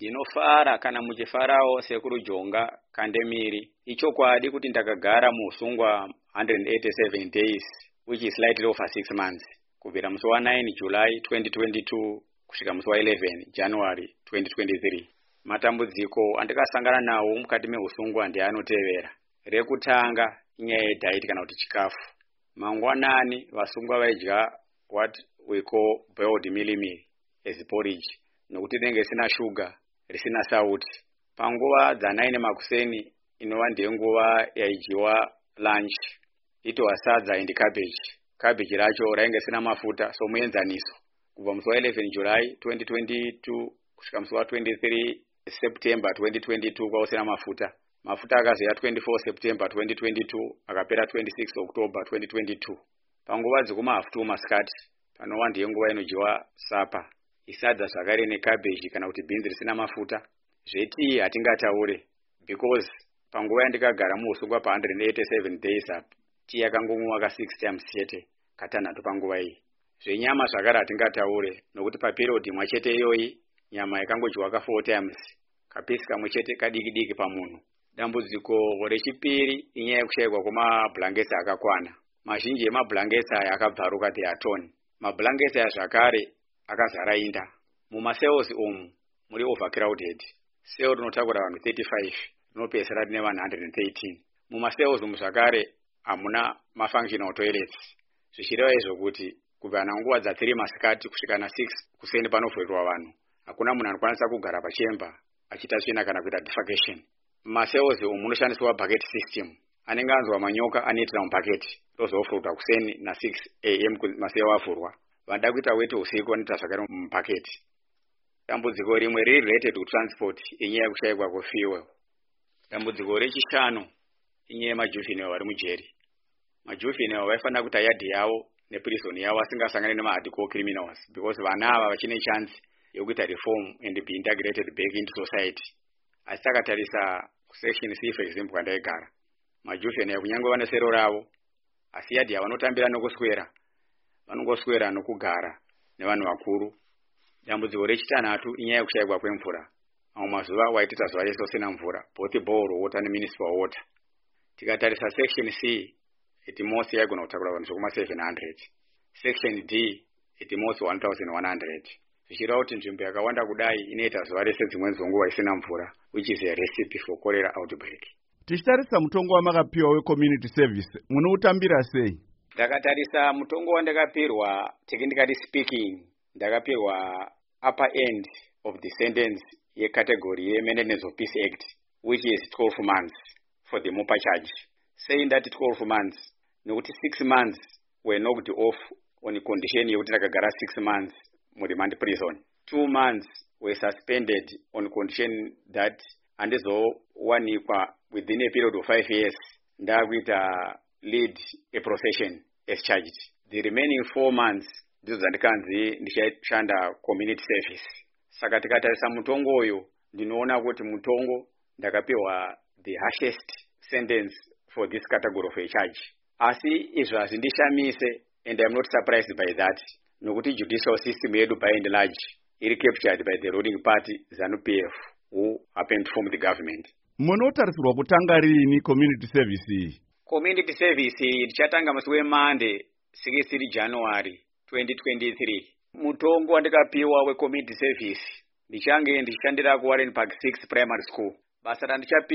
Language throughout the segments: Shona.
Ndinofara kana muchifarawo sekuru Jonga Kandemiri. Ichokwadi kuti ndakagara muusungwa 187 days, which is slightly over 6 months. Kubvira musi wa 9 July 2022 kusvika musi wa 11 January 2023. Matambudziko andikasangana nawo mukati meusungwa ndianotevera. Rekutanga inyaya yediet kana kuti chikafu. Mangwanani vasungwa vaidya what we call boiled mealie as porridge, nokuti rinenge risina sugar, risina sauti. Panguva dza9 makuseni inova ndiyo nguva yaidyiwa lunch, itova sadza and cabbage. Cabbage racho rainge risina mafuta, so muenzaniso. Kubva musi wa 11 July 2022 kusvika musi wa 23 September 2022 kwausina mafuta. Mafuta akazoya 24 September 2022 akapera 26 October 2022. Panguva dzekumahafu masikati panova ndiyo nguva inodyiwa sapa. Isadza zvakare necabbage kana kuti beans risina mafuta. Zveti hatingataure because panguva yandikagara muusungwa pa 187 days up, tii yakangomwiwa ka 6 times chete katanhatu panguva iyi. Zvenyama zvakare hatingataure nokuti paperiod imwe chete iyoyi nyama yakangodyiwa ka 4 times, kapisi kamwe chete kadiki diki pamunhu. Dambudziko rechipiri inyaya yekushayikwa kwemablankets akakwana. Mazhinji emablankets aya akabvaruka theatoni. Mablankets aya zvakare akazara inda. Mumacells umu muri overcrowded. Cell rinotakura vanhu 35 rinopedzisira rine vanhu 113. Mumacells umu zvakare hamuna mafunctional toilets. Zvichireva izvo kuti kubva nanguva dza3 masikati kusvika na 6 kuseni panovhurirwa vanhu, hakuna munhu anokwanisa kugara pachemba achiita tsvina kana kuita defecation. Mumacells umu munoshandiswa bucket system. Anenge anzwa manyoka anoitira mubhaketi rozofurwa kuseni na 6 AM maseo avhurwa. Vanoda kuita weti usiku vanoita zvakare mubhaketi. Dambudziko rimwe riri related to transport inyaya yekushayikwa kwefuel. Dambudziko rechishanu inyaya yemajuvenile vari mujeri. Majuvenile vaifanira kuita yadhi yavo neprison yavo vasingasangane nemahardcore criminals, because vana ava vachine chance yekuita reform and be integrated back into society. Asi takatarisa section C for example kandaigara, majuvenile kunyange vane sero ravo, asi yadhi yavanotambira nokuswera, vanongoswera nokugara nevanhu vakuru. Dambudziko rechitanhatu inyaya yekushayikwa kwemvura. Mamwe mazuva waitita zuva rese usina mvura, both borehole water nemunicipal water. Tikatarisa section C, at most yaigona kutakura vanhu zvekuma 700. Section D, at most 1100. Zvichireva kuti nzvimbo yakawanda kudai inoita zuva rese dzimweni dzenguva isina mvura, which is a recipe for cholera outbreak. Tichitarisa mutongo wamakapiwa we-community service, munoutambira sei? Ndakatarisa mutongo wandakapirwa, technically speaking, ndakapirwa upper end of the sentence yecategory ye-Maintenance of Peace Act, which is 12 months for the MOPA charge. Saying that 12 months, nokuti 6 months were knocked off on condition yekuti ndakagara 6 months mu remand prison. 2 months were suspended on condition that andizowanikwa within a period of 5 years ndakuita lead a profession as charged. The remaining 4 months ndizo zandikanzi ndichashanda community service. Saka tikatarisa mutongo uyu ndinoona kuti mutongo ndakapiwa the harshest sentence for this category of a charge. Asi izvo hazvindishamise, and I am not surprised by that, nokuti judicial system yedu by and large iri captured by the ruling party ZANU-PF, who happened to form the government. Munotarisirwa kutanga rini community service iyi? Community service ndichatanga musi weMonday 6 January 2023. Mutongo wandikapiwa we-community service ndichange ndichishandira kuWarren Park 6 Primary School. Basa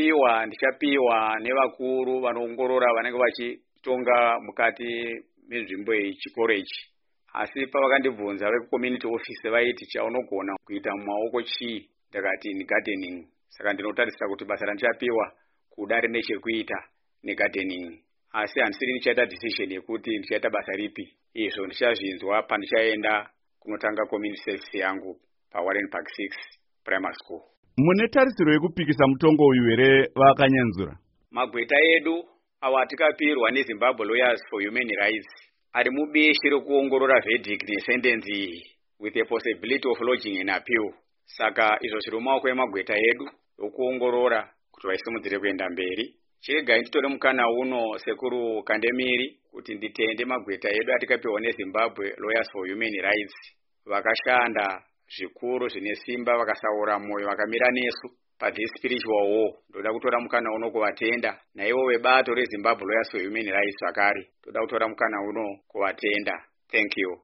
ndichapiwa nevakuru vanoongorora vanenge vachitonga mukati menzvimbo yechikoro ichi. Asi pavakandibvunza veku-community office vaiti chaunogona kuita mumaoko chii, ndakati ni gardening. Saka ndinotarisira kuti basa randichapiwa kuda rine chekuita negardening. Asi handisiri ndichaita decision yekuti ndichaita basa ripi. Izvo ndichazvinzwa pandichaenda kunotanga community service yangu paWarren Park 6 Primary School. Mune tarisiro yekupikisa mutongo uyu here vakanyanzura? Magweta edu awa atikapirwa neZimbabwe Lawyers for Human Rights ari mubishi rekuongorora verdict nesentence iyi with a possibility of lodging an appeal. Saka izvo zviri mumaoko emagweta edu okuongorora kuti vaisimudzire kuenda mberi. Chirega nditore mukana uno sekuru Kandemiri kuti nditende magweta edu atikapiwa neZimbabwe Lawyers for Human Rights vakashanda zvikuru zvine simba vakasaura moyo vakamira nesu pathis spiritual war. Ndoda kutora mukana uno kuvatenda, naivo vebato reZimbabwe Lawyers for Human Rights vakare toda kutora mukana uno kuvatenda. Thank you.